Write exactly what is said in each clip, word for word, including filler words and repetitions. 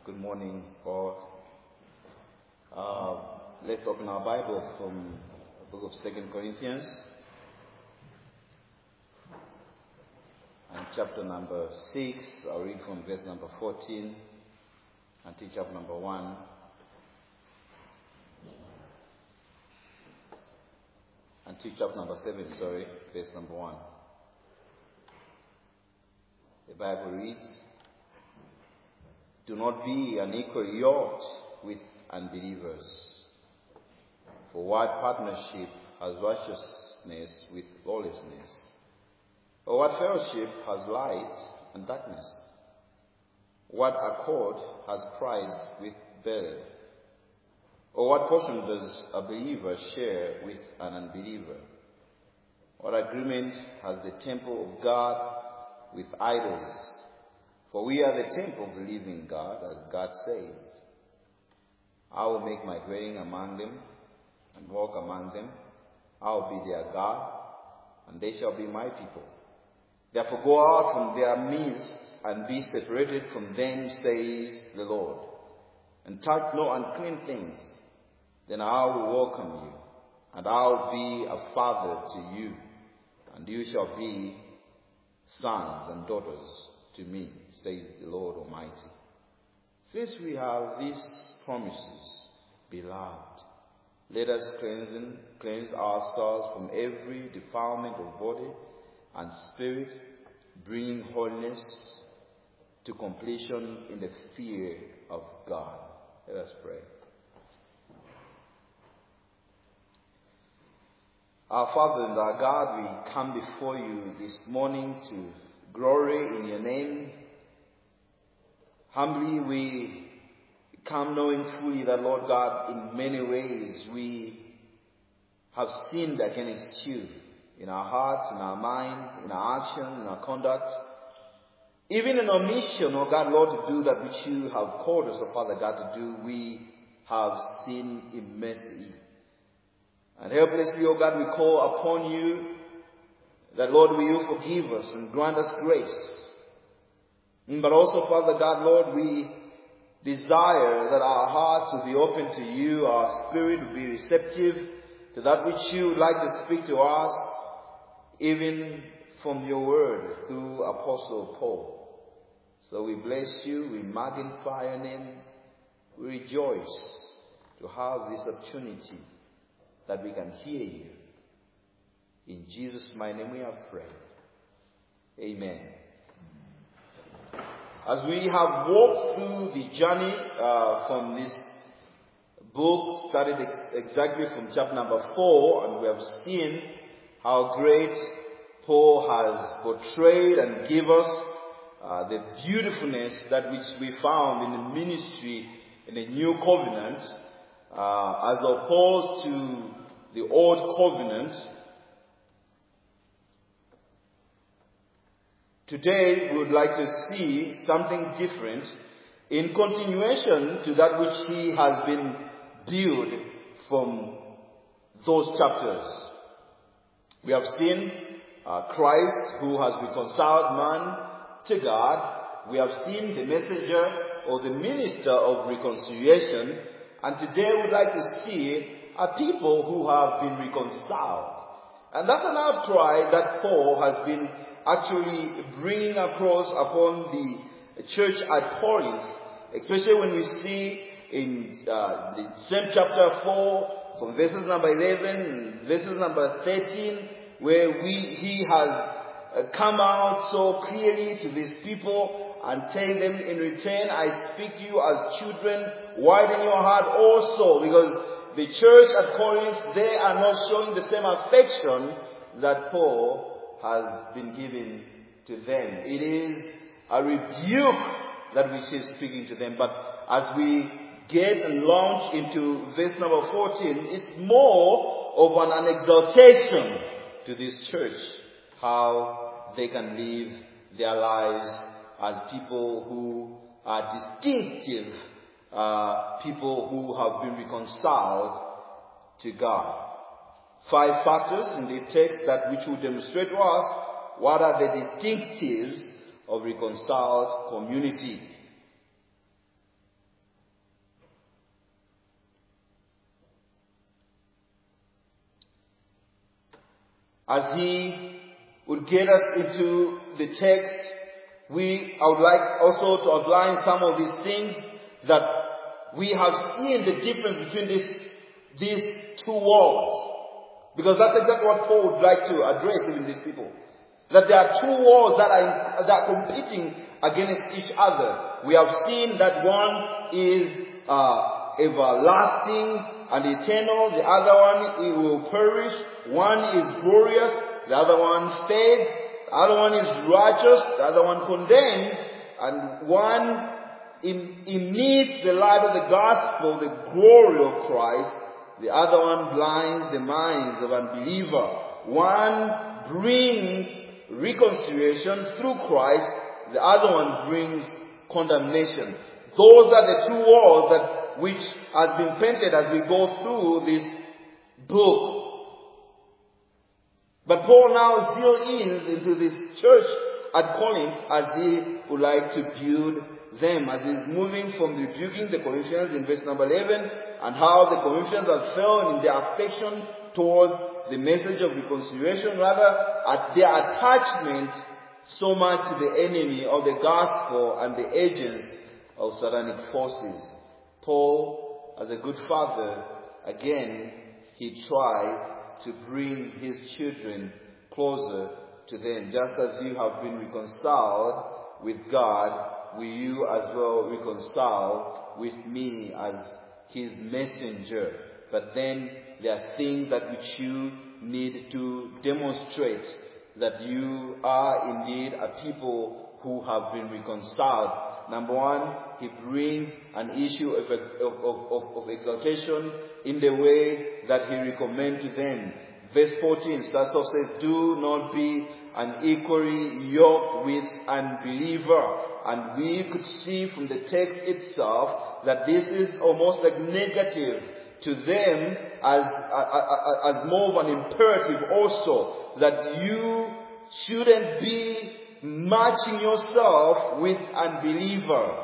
Good morning, all. Uh, let's open our Bible from the book of Second Corinthians and chapter number six. I'll read from verse number fourteen until chapter number one. Until chapter number seven, sorry, verse number one. The Bible reads, "Do not be unequally yoked with unbelievers. For what partnership has righteousness with lawlessness? Or what fellowship has light and darkness? What accord has Christ with Belial? Or what portion does a believer share with an unbeliever? What agreement has the temple of God with idols? For we are the temple of the living God, as God says, I will make my dwelling among them and walk among them. I will be their God, and they shall be my people. Therefore go out from their midst and be separated from them, says the Lord, and touch no unclean things. Then I will welcome you, and I will be a father to you, and you shall be sons and daughters to me, says the Lord Almighty. Since we have these promises, beloved, let us cleanse, cleanse ourselves from every defilement of body and spirit, bringing holiness to completion in the fear of God." Let us pray. Our Father and our God, we come before you this morning to glory in your name. Humbly we come knowing fully that, Lord God, in many ways we have sinned against you in our hearts, in our mind, in our action, in our conduct, even in our mission, oh God, Lord, to do that which you have called us, oh Father God, to do. We have sinned immensely. And helplessly, oh God, we call upon you that, Lord, will you forgive us and grant us grace. But also, Father God, Lord, we desire that our hearts will be open to you, our spirit will be receptive to that which you would like to speak to us, even from your word through Apostle Paul. So we bless you, we magnify your name, we rejoice to have this opportunity that we can hear you. In Jesus' mighty name we have prayed. Amen. As we have walked through the journey uh, from this book, started ex- exactly from chapter number four, and we have seen how great Paul has portrayed and give us uh, the beautifulness that which we found in the ministry in the new covenant, uh, as opposed to the old covenant. Today we would like to see something different in continuation to that which he has been built from those chapters. We have seen uh, Christ who has reconciled man to God. We have seen the messenger or the minister of reconciliation. And today we would like to see a people who have been reconciled. And that's an outcry that Paul has been actually bringing across upon the church at Corinth, especially when we see in uh, the same chapter four, from verses number eleven and verses number thirteen, where we he has uh, come out so clearly to these people and tell them, in return, I speak to you as children, widen your heart also, because the church at Corinth, they are not showing the same affection that Paul has been given to them. It is a rebuke that which is speaking to them. But as we get and launch into verse number fourteen, it's more of an, an exaltation to this church, how they can live their lives as people who are distinctive, uh, people who have been reconciled to God. Five factors in the text that which will demonstrate to us what are the distinctives of reconciled community. as he would get us into the text, we, I would like also to outline some of these things that we have seen the difference between this, these two worlds. Because that's exactly what Paul would like to address even these people. That there are two worlds that are, that are competing against each other. We have seen that one is uh, everlasting and eternal. The other one, it will perish. One is glorious. The other one fades. The other one is righteous. The other one condemned. And one emits the light of the gospel, the glory of Christ. The other one blinds the minds of unbeliever. One brings reconciliation through Christ. The other one brings condemnation. Those are the two worlds that which has been painted as we go through this book. But Paul now zeroes in into this church at Corinth as he would like to build them, as he's moving from rebuking the Corinthians in verse number eleven, and how the Corinthians have failed in their affection towards the message of reconciliation, rather at their attachment so much to the enemy of the gospel and the agents of satanic forces. Paul, as a good father, again, he tried to bring his children closer to them. Just as you have been reconciled with God, will you as well reconcile with me as his messenger? But then there are things that which you need to demonstrate that you are indeed a people who have been reconciled. Number one, he brings an issue of, of, of, of exaltation in the way that he recommends to them. Verse fourteen starts off says, do not be unequally yoked with unbeliever. And we could see from the text itself that this is almost like negative to them as, as, as more of an imperative also, that you shouldn't be matching yourself with unbeliever.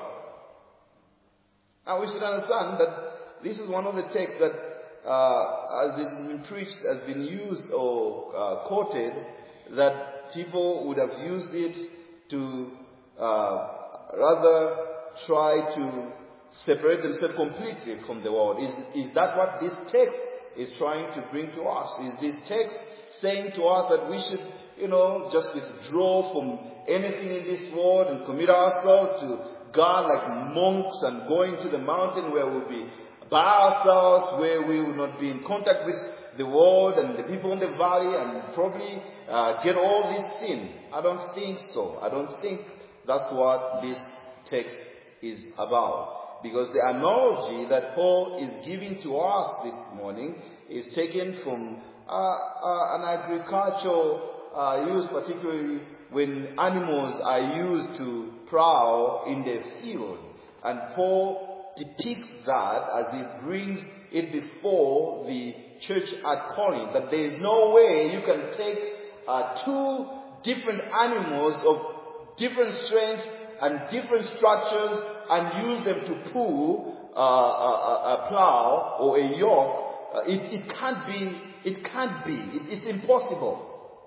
And we should understand that this is one of the texts that, uh, as it has been preached, has been used or uh, quoted, that people would have used it to uh, rather try to separate themselves completely from the world. Is, is that what this text is trying to bring to us? Is this text saying to us that we should, you know, just withdraw from anything in this world and commit ourselves to God like monks and going to the mountain where we'll be by ourselves, where we will not be in contact with the world and the people in the valley and probably uh, get all this sin? I don't think so. I don't think that's what this text is about. Because the analogy that Paul is giving to us this morning is taken from uh, uh, an agricultural uh, use, particularly when animals are used to plow in the field. And Paul depicts that as he brings it before the church at Corinth, that there is no way you can take uh, two different animals of different strengths and different structures and use them to pull uh, a, a plow or a yoke. Uh, it, it can't be. It can't be. It, it's impossible.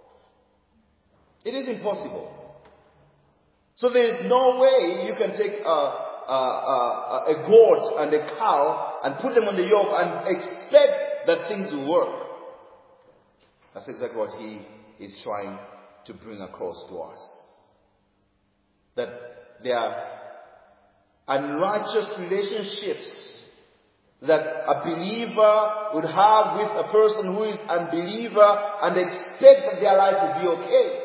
It is impossible. So there is no way you can take a, a, a, a goat and a cow and put them on the yoke and expect that things will work. That's exactly what he is trying to bring across to us. That there are unrighteous relationships that a believer would have with a person who is unbeliever and expect that their life will be okay.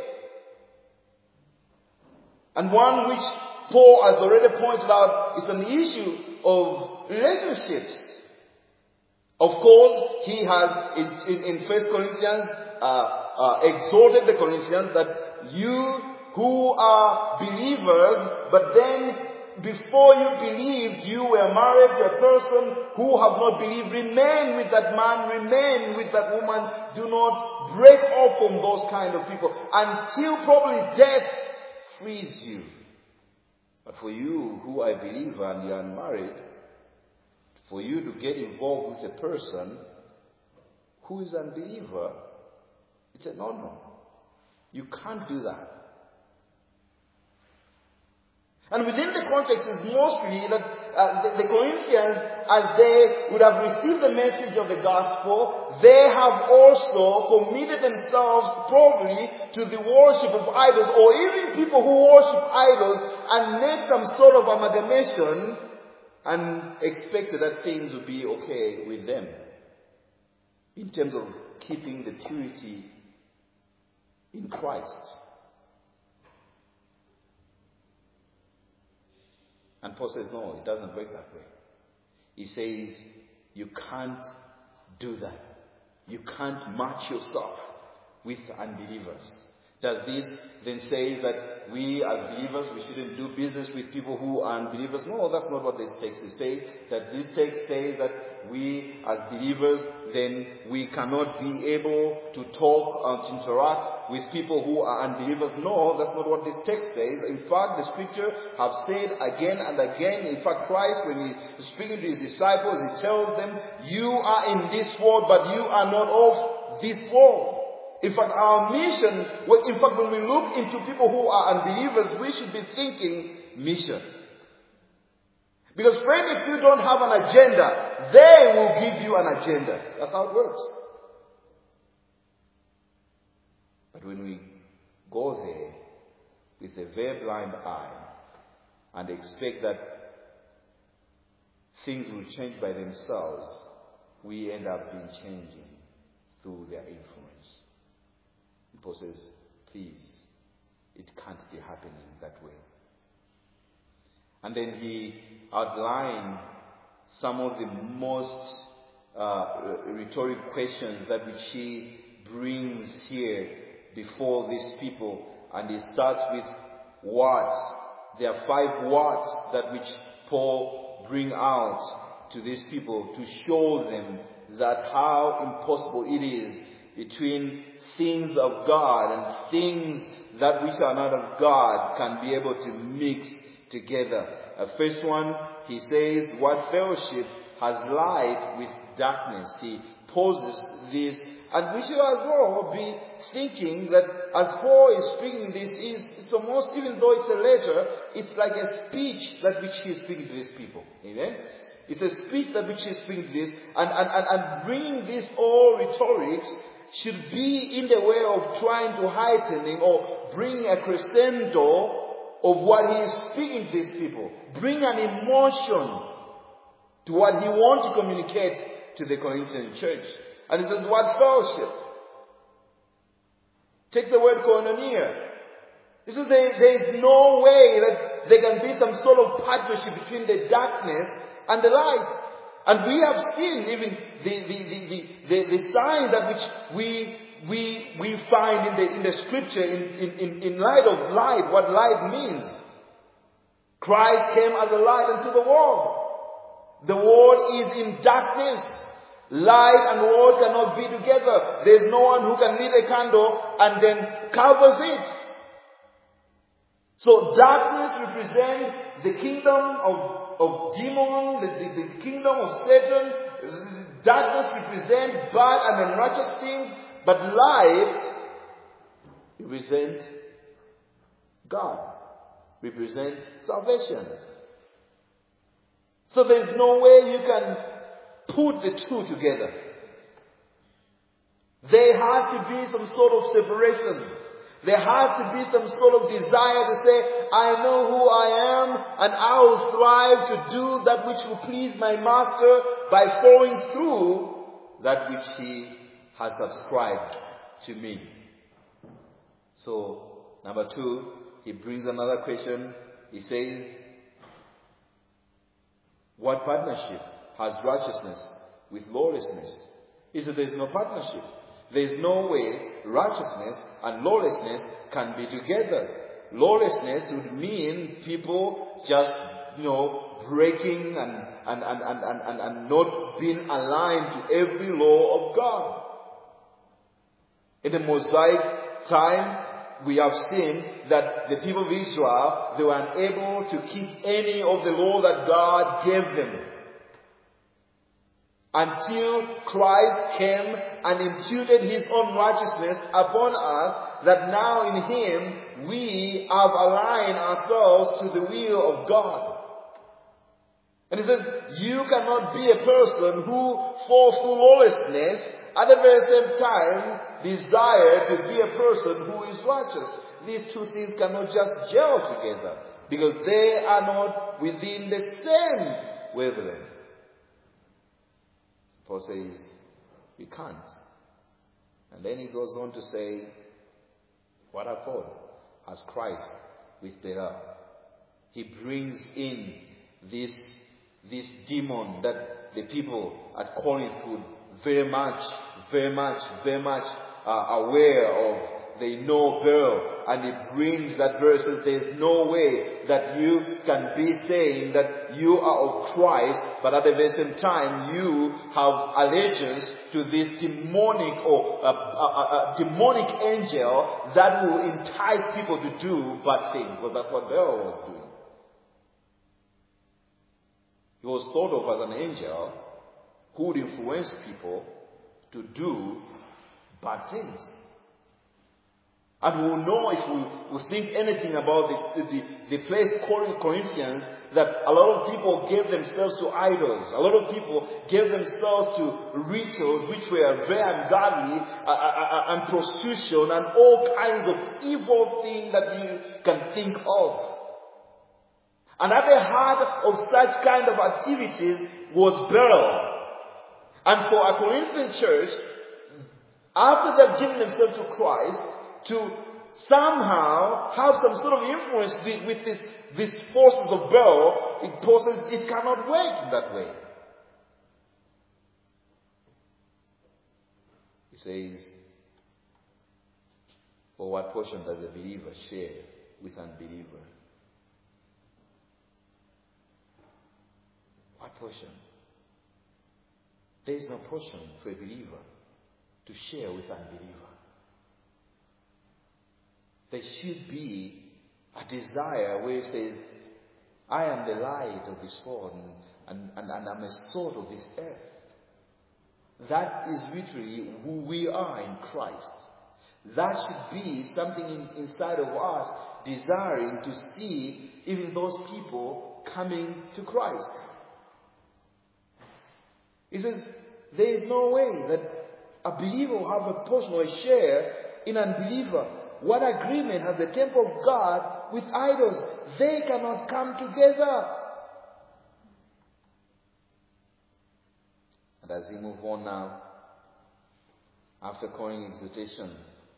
And one which Paul has already pointed out is an issue of relationships. Of course, he has in, in, in First Corinthians uh, uh, exhorted the Corinthians that you who are believers, but then before you believed, you were married to a person who have not believed. Remain with that man, remain with that woman. Do not break off from those kind of people until probably death frees you. But for you who are a believer and you are unmarried, for you to get involved with a person who is an unbeliever, It's a no-no. You can't do that. And within the context is mostly that uh, the, the Corinthians, as they would have received the message of the gospel, they have also committed themselves probably to the worship of idols, or even people who worship idols and make some sort of amalgamation and expected that things would be okay with them in terms of keeping the purity in Christ. And Paul says, no, it doesn't work that way. He says, you can't do that. You can't match yourself with unbelievers. Does this then say that we as believers, we shouldn't do business with people who are unbelievers? No, that's not what this text is saying. That this text says that we as believers, then we cannot be able to talk and to interact with people who are unbelievers. No, that's not what this text says. In fact, the scripture have said again and again, in fact Christ, when he is speaking to his disciples, he tells them, you are in this world, but you are not of this world. In fact, our mission, in fact, when we look into people who are unbelievers, we should be thinking mission. Because friend, if you don't have an agenda, they will give you an agenda. That's how it works. But when we go there with a very blind eye and expect that things will change by themselves, we end up being changing through their influence. Paul says, please, it can't be happening that way. And then he outlined some of the most uh, rhetoric questions that which he brings here before these people. And he starts with what? There are five whats that which Paul bring out to these people to show them that how impossible it is between things of God and things that which are not of God can be able to mix together. Uh, first one, he says, what fellowship has light with darkness? He poses this, and we should as well be thinking that as Paul is speaking this, is it's almost, even though it's a letter, it's like a speech that which he is speaking to these people. Amen? It's a speech that which he is speaking to this, and, and, and, and bringing this all rhetorics should be in the way of trying to heightening or bring a crescendo of what he is speaking to these people. Bring an emotion to what he wants to communicate to the Corinthian church. And he says, what fellowship? Take the word koinonia. He says there, there is no way that there can be some sort of partnership between the darkness and the light. And we have seen even the, the, the, the, the, the sign that which we, we, we find in the, in the scripture in, in, in light of light, what light means. Christ came as a light unto the world. The world is in darkness. Light and world cannot be together. There is no one who can lit a candle and then covers it. So darkness represents the kingdom of of demon, the, the, the kingdom of Satan. Darkness represents bad and unrighteous things, but light represents God, represents salvation. So there's no way you can put the two together. There has to be some sort of separation. There has to be some sort of desire to say, I know who I am and I will strive to do that which will please my master by following through that which he has subscribed to me. So, number two, he brings another question. He says, what partnership has righteousness with lawlessness? He said there is no partnership. There is no way righteousness and lawlessness can be together. Lawlessness would mean people just, you know, breaking and, and, and, and, and, and not being aligned to every law of God. In the Mosaic time, we have seen that the people of Israel, they were unable to keep any of the law that God gave them. until Christ came and imputed his own righteousness upon us, that now in him we have aligned ourselves to the will of God. And he says, you cannot be a person who, for lawlessness, at the very same time, desire to be a person who is righteous. These two things cannot just gel together, because they are not within the same wavelength. Paul says, we can't. And then he goes on to say, what accord has Christ with Belial? He brings in this, this demon that the people at Corinth would very much, very much, very much uh, aware of. They know Belial, and it brings that verse that there's no way that you can be saying that you are of Christ, but at the very same time you have allegiance to this demonic or uh, uh, uh, demonic angel that will entice people to do bad things. But that's what Belial was doing. He was thought of as an angel who would influence people to do bad things. And we will know if we, we think anything about the, the, the place Corinthians, that a lot of people gave themselves to idols. A lot of people gave themselves to rituals which were very ungodly, uh, uh, uh, and prostitution and all kinds of evil things that you can think of. And at the heart of such kind of activities was Belial. And for a Corinthian church, after they've given themselves to Christ, to somehow have some sort of influence with this, these forces of Belial, it poses, it cannot work in that way. He says, for what portion does a believer share with unbeliever? What portion? There is no portion for a believer to share with unbeliever. There should be a desire where it says, I am the light of this world, and, and, and I'm a salt of this earth. That is literally who we are in Christ. That should be something in, inside of us, desiring to see even those people coming to Christ. He says, there is no way that a believer will have a portion or a share in unbeliever. What agreement has the temple of God with idols? They cannot come together. And as we move on now, after calling exhortation,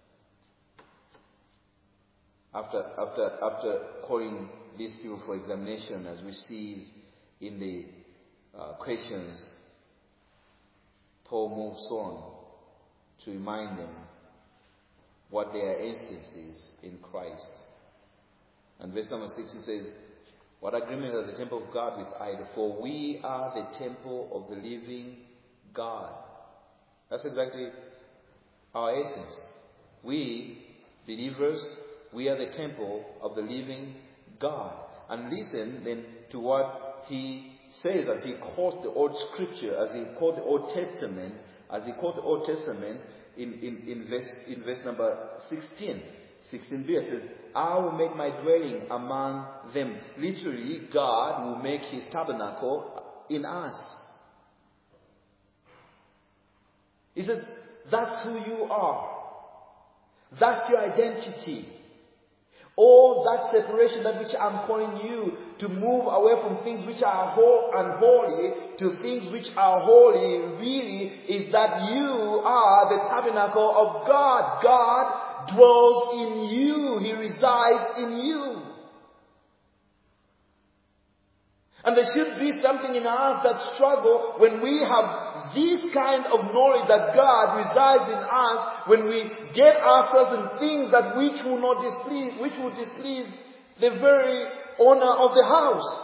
after after after calling these people for examination, as we see in the uh, questions, Paul moves on to remind them what their instance is in Christ. And verse number six, he says, what agreement has the temple of God with idol? For we are the temple of the living God. That's exactly our essence. We, believers, we are the temple of the living God. And listen then to what he says as he quotes the Old Scripture, as he quotes the Old Testament, as he quotes the Old Testament in, in, in, verse, in verse number sixteen. sixteen b, it says, I will make my dwelling among them. Literally, God will make his tabernacle in us. He says, that's who you are. That's your identity. All that separation, that which I'm calling you to move away from things which are unholy to things which are holy, really is that you are the tabernacle of God. God dwells in you. He resides in you. And there should be something in us that struggle when we have this kind of knowledge that God resides in us, when we get ourselves in things that which will not displease, which will displease the very owner of the house.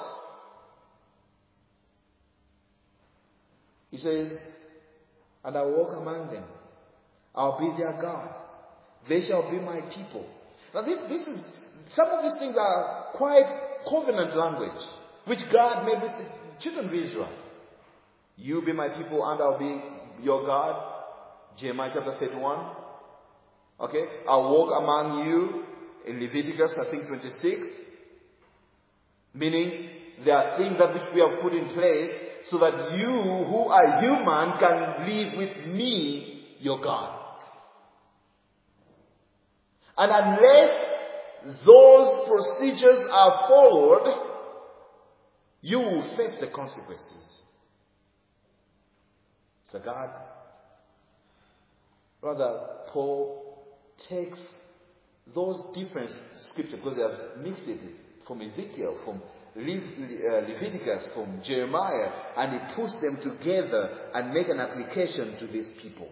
He says, and I will walk among them. I'll be their God. They shall be my people. Now this, this is, some of these things are quite covenant language, which God made with the children of Israel. You be my people and I'll be your God. Jeremiah chapter thirty-one. Okay. I'll walk among you in Leviticus, I think twenty-six. Meaning, there are things that which we have put in place so that you who are human can live with me, your God. And unless those procedures are followed, you will face the consequences. So God, rather, Paul takes those different scriptures, because they have mixed it from Ezekiel, from Le- Leviticus, from Jeremiah, and he puts them together and make an application to these people.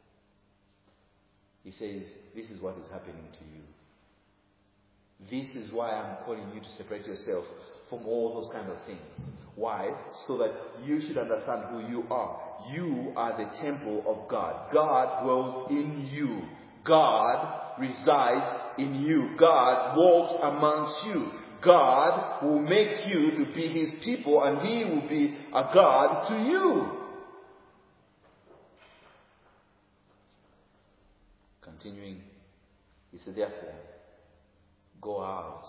He says, this is what is happening to you. This is why I'm calling you to separate yourself from all those kind of things. Why? So that you should understand who you are. You are the temple of God. God dwells in you. God resides in you. God walks amongst you. God will make you to be his people, and he will be a God to you. Continuing, he said, therefore, go out.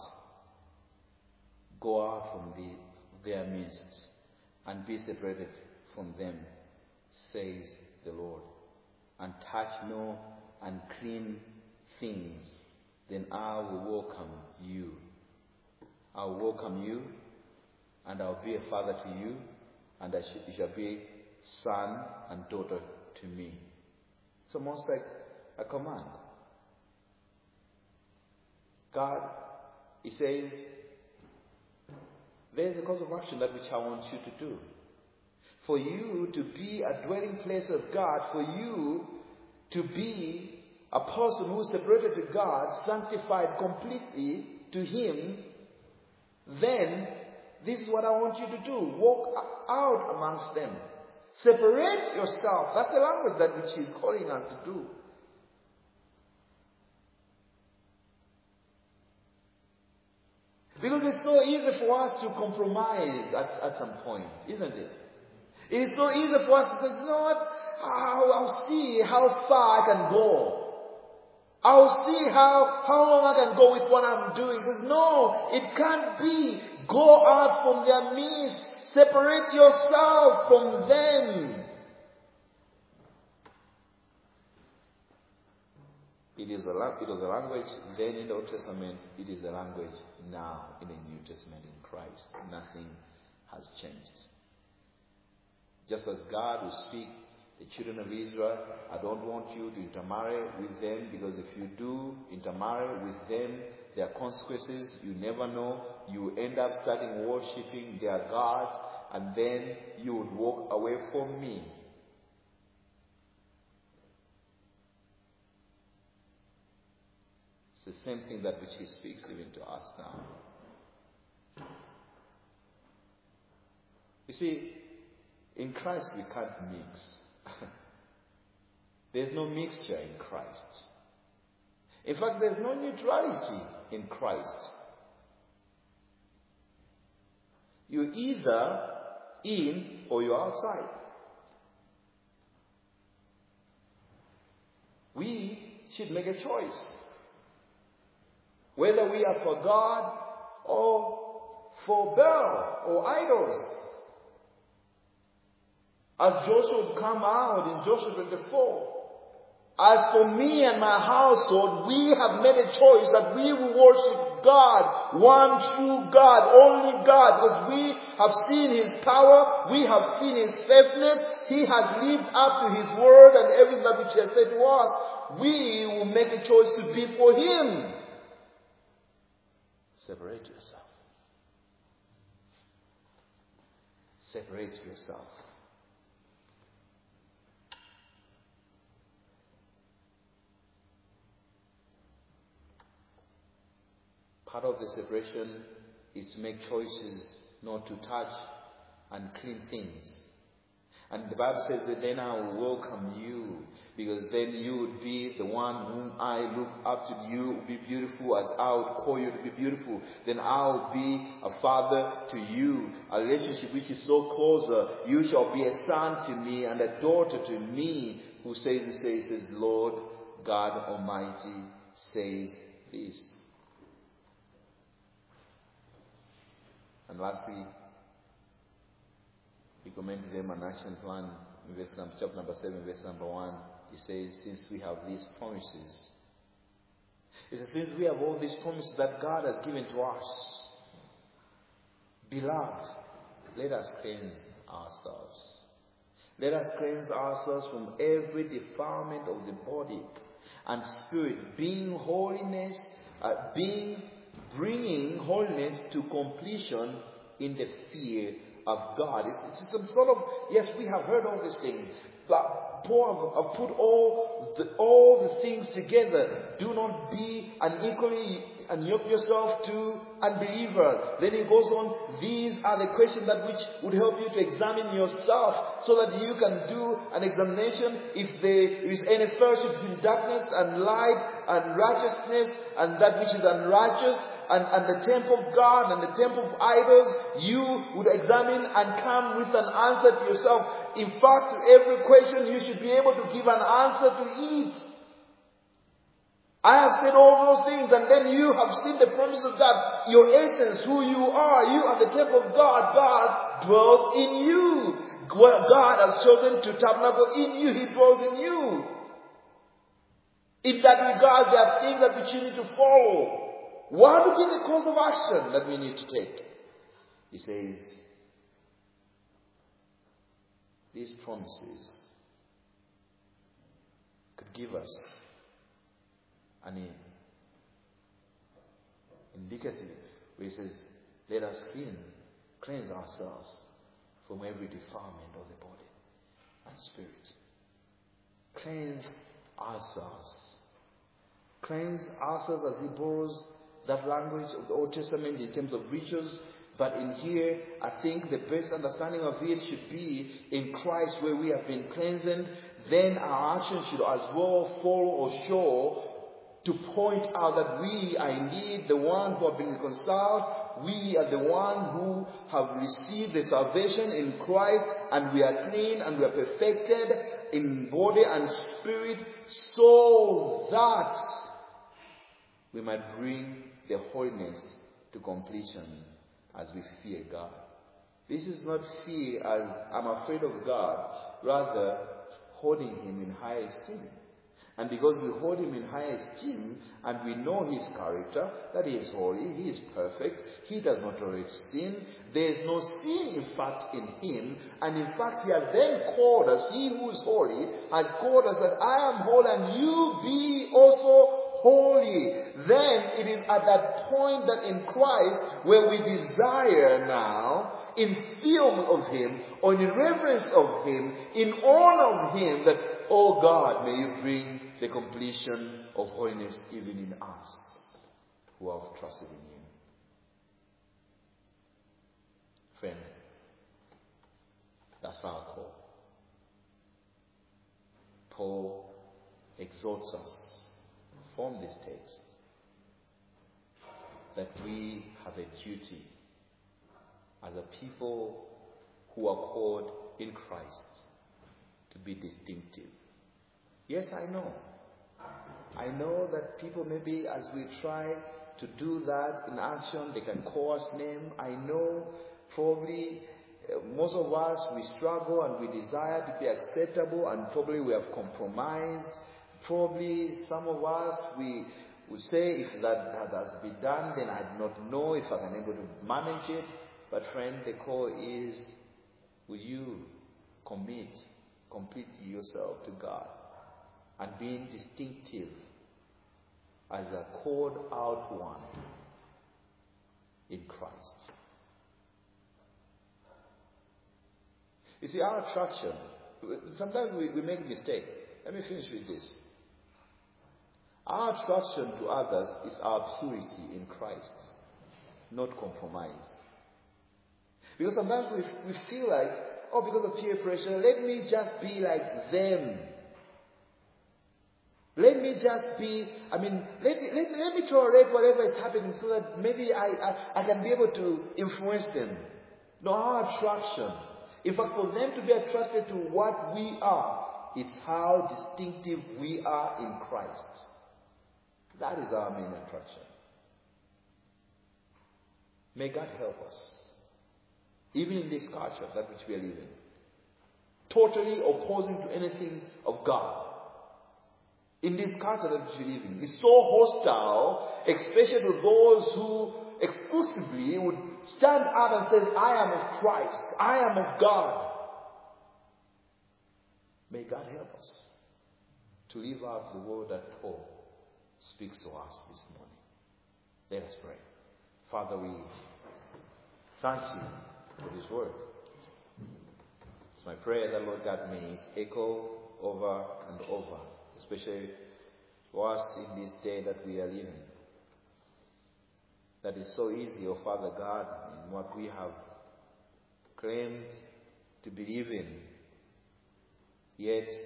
Go out from the, their midst and be separated from them, says the Lord. And touch no unclean things. Then I will welcome you. I will welcome you, and I will be a father to you, and I sh- you shall be son and daughter to me. It's almost like a command. God, he says, there is a course of action that which I want you to do. For you to be a dwelling place of God, for you to be a person who is separated to God, sanctified completely to him, then this is what I want you to do. Walk out amongst them. Separate yourself. That's the language that which he's calling us to do. Because it's so easy for us to compromise at, at some point, isn't it? It is so easy for us to say, you know what, I'll, I'll see how far I can go. I'll see how, how long I can go with what I'm doing. He says, no, it can't be. Go out from their midst. Separate yourself from them. It is a, it was a language then in the Old Testament. It is a language now in the New Testament in Christ. Nothing has changed. Just as God will speak the children of Israel, I don't want you to intermarry with them, because if you do intermarry with them, there are consequences. You never know. You end up starting worshipping their gods, and then you would walk away from me. It's the same thing that which he speaks even to us now. You see, in Christ we can't mix. There's no mixture in Christ. In fact, there's no neutrality in Christ. You're either in or you're outside. We should make a choice. Whether we are for God or for Baal or idols. As Joshua would come out in Joshua twenty-four. As for me and my household, we have made a choice that we will worship God, one true God, only God, because we have seen his power, we have seen his faithfulness, he has lived up to his word and everything that which he has said to us. We will make a choice to be for him. Separate yourself. Separate yourself. Part of the separation is to make choices not to touch unclean things. And the Bible says that then I will welcome you, because then you would be the one whom I look up to. You will be beautiful as I would call you to be beautiful. Then I will be a father to you, a relationship which is so closer. You shall be a son to me and a daughter to me. Who says this? Says, says Lord God Almighty says this. And lastly, he commented them an action plan in verse number, chapter number seven, verse number one. He says, since we have these promises, he says, since we have all these promises that God has given to us, beloved, let us cleanse ourselves. Let us cleanse ourselves from every defilement of the body and spirit, being holiness, uh, being bringing holiness to completion in the fear of God. It's, it's some sort of, yes, we have heard all these things, but Paul have put all the all the things together. Do not be unequally and yoke yourself to unbeliever. Then he goes on, these are the questions that which would help you to examine yourself, so that you can do an examination if there is any fellowship between darkness and light, and righteousness and that which is unrighteous, and, and the temple of God and the temple of idols. You would examine and come with an answer to yourself. In fact, to every question you should be able to give an answer to it. I have said all those things, and then you have seen the promise of God. Your essence, who you are. You are the temple of God. God dwells in you. God has chosen to tabernacle in you. He dwells in you. In that regard, there are things that which you need to follow. What would be the course of action that we need to take? He says, these promises could give us an indicative where he says, let us clean, cleanse ourselves from every defilement of the body and spirit. Cleanse ourselves. Cleanse ourselves, as he borrows that language of the Old Testament in terms of rituals. But in here, I think the best understanding of it should be in Christ, where we have been cleansed. Then our actions should as well follow or show to point out that we are indeed the one who have been reconciled. We are the one who have received the salvation in Christ, and we are clean and we are perfected in body and spirit, so that we might bring the holiness to completion as we fear God. This is not fear as I'm afraid of God, rather holding him in high esteem. And because we hold him in high esteem and we know his character, that he is holy, he is perfect, he does not tolerate sin, there is no sin in fact in him, and in fact he has then called us, he who is holy has called us that I am holy and you be also holy. Then it is at that point that in Christ where we desire now, in fear of him, or in reverence of him, in honor of him, that, oh God, may you bring the completion of holiness even in us who have trusted in you. Friend, that's our call. Paul exhorts us from this text that we have a duty as a people who are called in Christ to be distinctive. Yes, I know. I know that people maybe as we try to do that in action, they can call us name. I know probably uh, most of us, we struggle and we desire to be acceptable, and probably we have compromised. Probably some of us, we would say, if that, that has been done, then I do not know if I can able to manage it. But friend, the call is, will you commit, complete yourself to God and being distinctive as a called out one in Christ. You see, our attraction, sometimes we, we make a mistake. Let me finish with this. Our attraction to others is our purity in Christ, not compromise. Because sometimes we, we feel like or because of peer pressure, let me just be like them. Let me just be, I mean, let, let, let me tolerate whatever is happening so that maybe I, I, I can be able to influence them. No, our attraction. In fact, for them to be attracted to what we are, is how distinctive we are in Christ. That is our main attraction. May God help us. Even in this culture, that which we are living. Totally opposing to anything of God. In this culture that we are living. It's so hostile, especially to those who exclusively would stand out and say, I am of Christ. I am of God. May God help us to live out the word that Paul speaks to us this morning. Let us pray. Father, we thank you for this word. It's my prayer that, Lord God, may it echo over and over, especially for us in this day that we are living. That is so easy, oh Father God, in what we have claimed to believe in. Yet,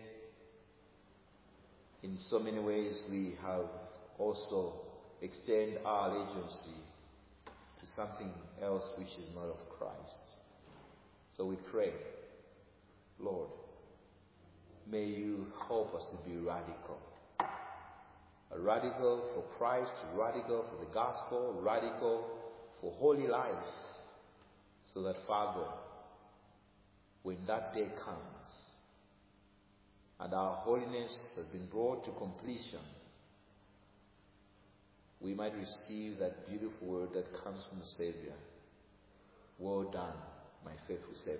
in so many ways, we have also extended our allegiance to something else which is not of Christ. So we pray, Lord, may you help us to be radical. A radical for Christ, radical for the gospel, radical for holy life. So that, Father, when that day comes, and our holiness has been brought to completion, we might receive that beautiful word that comes from the Savior. Well done, my faithful servant.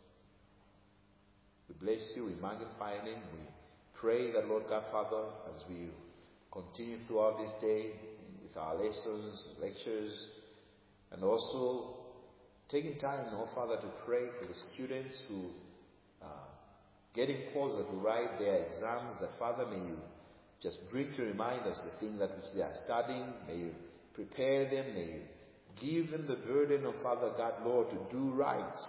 We bless you, we magnify your name, we pray that, Lord God, Father, as we continue throughout this day with our lessons, lectures, and also taking time, oh Father, to pray for the students who are getting closer to write their exams, that, Father, may you just bring to remind us the things that which they are studying. May you prepare them. May you give them the burden of, Father God, Lord, to do right.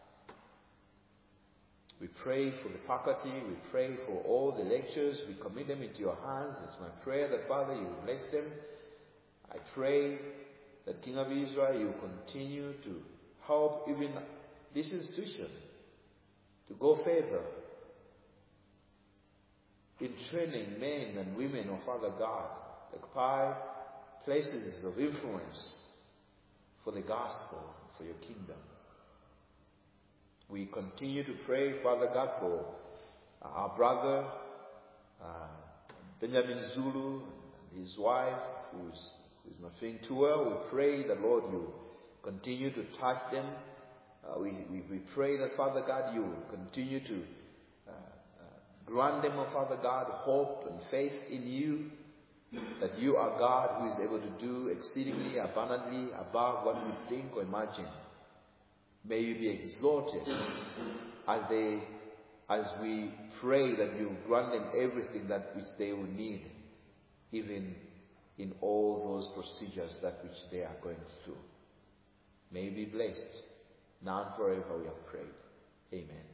We pray for the faculty. We pray for all the lectures. We commit them into your hands. It's my prayer that, Father, you will bless them. I pray that, King of Israel, you continue to help even this institution to go further in training men and women, oh Father God, occupy places of influence for the gospel, for your kingdom. We continue to pray, Father God, for our brother uh, Benjamin Zulu and his wife, who's, who's not feeling too well. We pray that, Lord, you continue to touch them. Uh, we, we, we pray that, Father God, you continue to grant them, oh Father God, hope and faith in you, that you are God who is able to do exceedingly abundantly above what we think or imagine. May you be exalted as they, as we pray that you grant them everything that which they will need, even in all those procedures that which they are going through. May you be blessed. Now and forever we have prayed. Amen.